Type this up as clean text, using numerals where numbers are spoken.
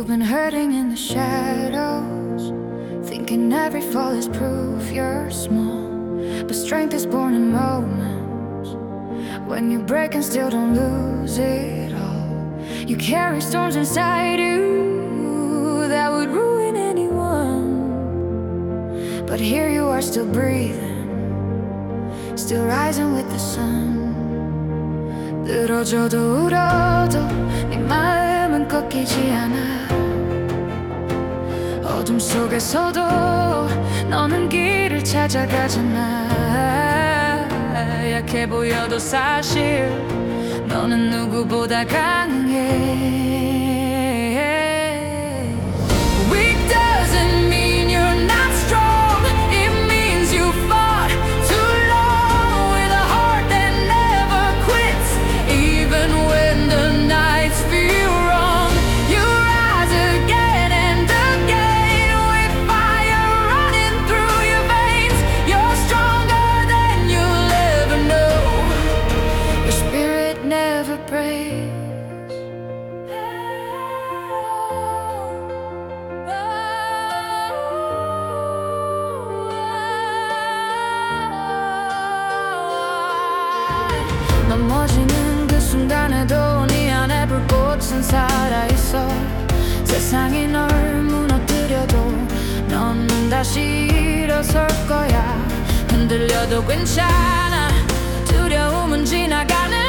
You've been hurting in the shadows, thinking every fall is proof you're small. But strength is born in moments when you break and still don't lose it all. You carry storms inside you that would ruin anyone, but here you are still breathing, still rising with the sun. 늘어져도 울어도 네 마음은 꺾이지 않아. 어둠 속에서도 너는 길을 찾아가잖아. 약해 보여도 사실 너는 누구보다 강해. Weak doesn't mean you're not strong. It means you fought too long with a heart that never quits. Even when the nights feel wrong, you rise again and again with fire running through your veins. You're stronger than you'll ever know. Your spirit never breaks. 넘어지는 그 순간에도 네 안에 불꽃은 살아있어. 세상이 널 무너뜨려도 넌 다시 일어설 거야. 흔들려도 괜찮아. 두려움은 지나가는